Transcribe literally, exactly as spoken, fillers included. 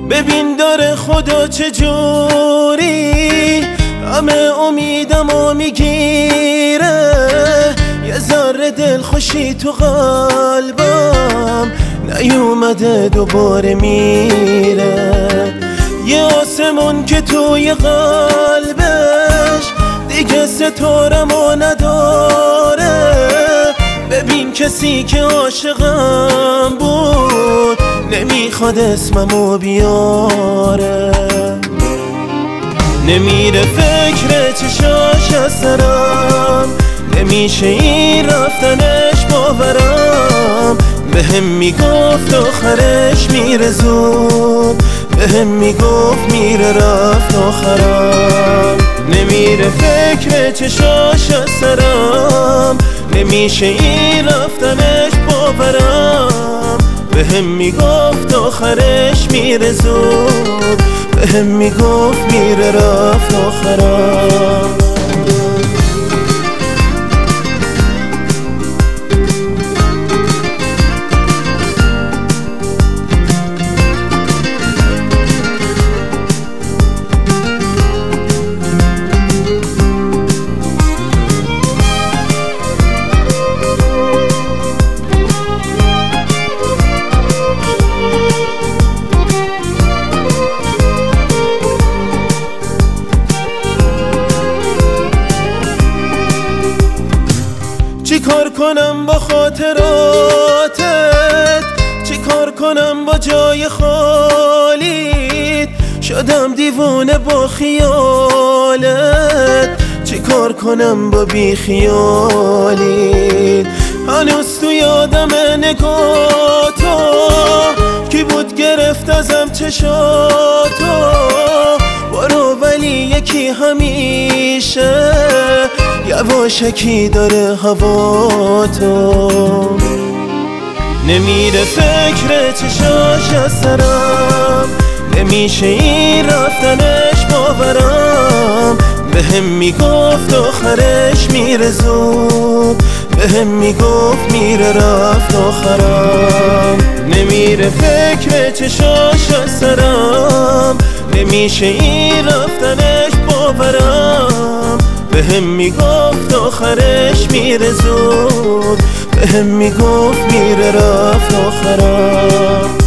ببین داره خدا چجوری همه امیدمو میگیره، یه ذره دلخوشی تو قلبم نیومده دوباره میره. یه آسمون که توی قلبش دیگه ستارمو نداره، ببین کسی که عاشقم بود نمیخواد اسممو بیاره. نمیره فکر چشاش از سرم، نمیشه این رفتنش باورم. بهم میگفت آخرش میره زود، بهم میگفت میره رفت آخرم. نمیره فکر چشاش از سرم، نمیشه این رفتنش باورم. بهم میگفت آخرش میره زود، بهم میگفت میره رفت آخرم. چی کار کنم با خاطراتت، چی کار کنم با جای خالیت، شدم دیوونه با خیالت. چی کار کنم با بی خیالیت، هنوز تو یادم نگاه تو، کی بود گرفت ازم چشاتو. برو ولی یکی همیشه یواشکی داره هوا تو. نمیره فکر چشاش از سرم، نمیشه این رفتنش باورم. بهم میگفت آخرش میره زود، بهم میگفت میره رفت آخرم. نمیره فکر چشاش از سرم، نمیشه این رفتنش باورم. بهم میگفت آخرش میره زود، بهم میگفت میره رفت آخرم.